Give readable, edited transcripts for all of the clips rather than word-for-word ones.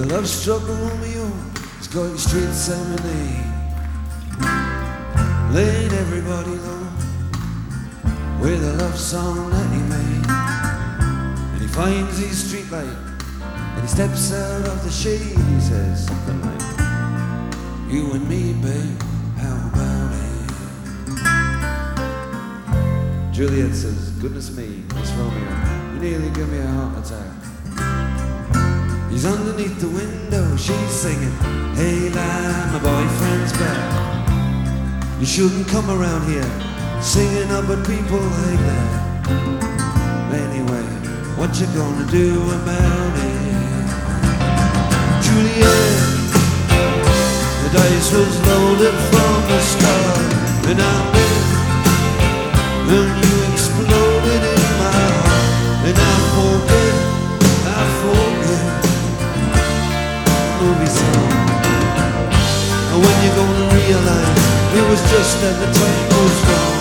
love-struck Romeo is going straight serenade, laying everybody low with a love song that he made. And he finds his street light and he steps out of the shade. He says something like, "You and me, babe, how about it?" Juliet says, "Goodness me, Miss Romeo, you nearly give me a heart attack." He's underneath the window, she's singing, "Hey lad, my boyfriend's back. You shouldn't come around here singing up at people like that. Anyway, what you gonna do about it?" Juliet, the dice was loaded from the start, and I'm in, and you exploded in my heart, and I forget movie song. And when you're gonna realize it was just that the time was wrong.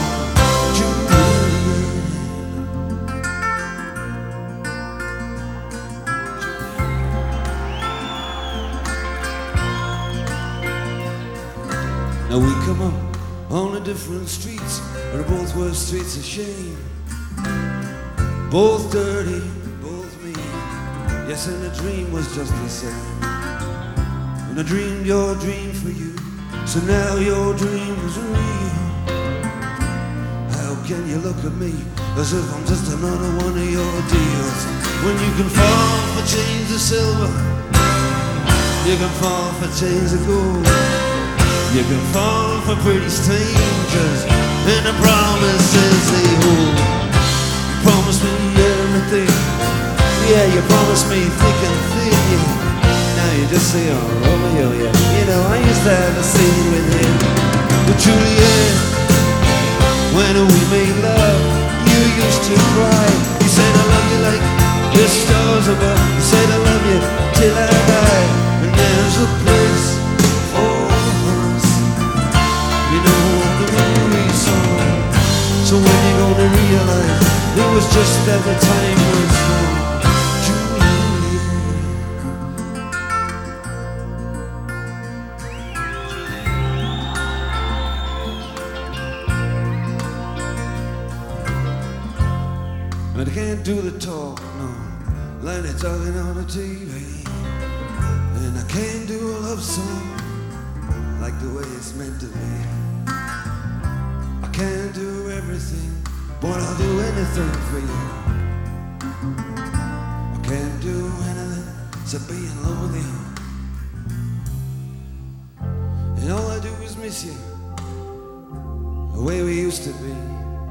Now we come up on the different streets, but both were streets of shame. Both dirty, both mean. Yes, and the dream was just the same. And I dreamed your dream for you, so now your dream is real. How can you look at me as if I'm just another one of your deals? When you can fall for chains of silver, you can fall for chains of gold, you can fall for pretty strangers and the promises they hold. You promised me everything, yeah, you promised me thick and thin, yeah. Now you just say, "Oh, Romeo, yeah." You know, I used to have a scene with him. But Juliet, when we made love, you used to cry. You said, "I love you like the stars above." You said, "I love you till I die." And there's a place for us, you know, the movie song. So when you gonna realize it was just that the time was wrong? But I can't do the talk, no, like they're talking on the TV. And I can't do a love song like the way it's meant to be. I can't do everything, but I'll do anything for you. I can't do anything except be in love with you. And all I do is miss you, the way we used to be.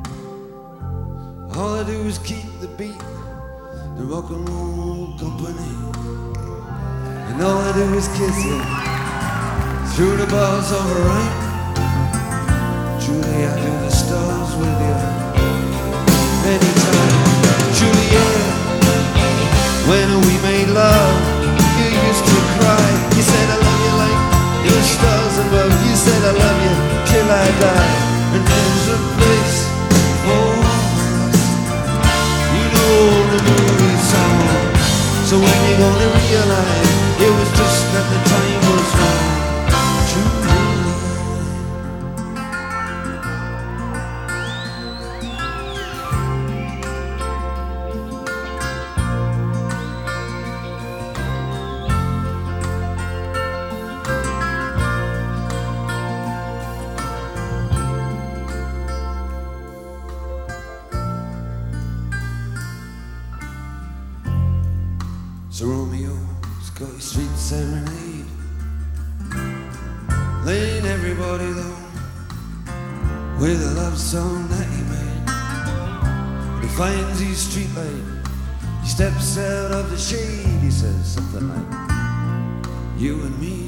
All I do is keep the beat, the rock and roll company. And all I do is kiss you through the bars of rain. Julie, I do the stars with you anytime. Juliet, when we made love, you used to cry. You said, "I love you like the stars above." You said, "I love you till I die." And there's a place for the movie song. So when you gonna realize it was just that the time was wrong? So Romeo's got his street serenade, laying everybody low with a love song that he made. When he finds his street light, he steps out of the shade. He says something like, "You and me,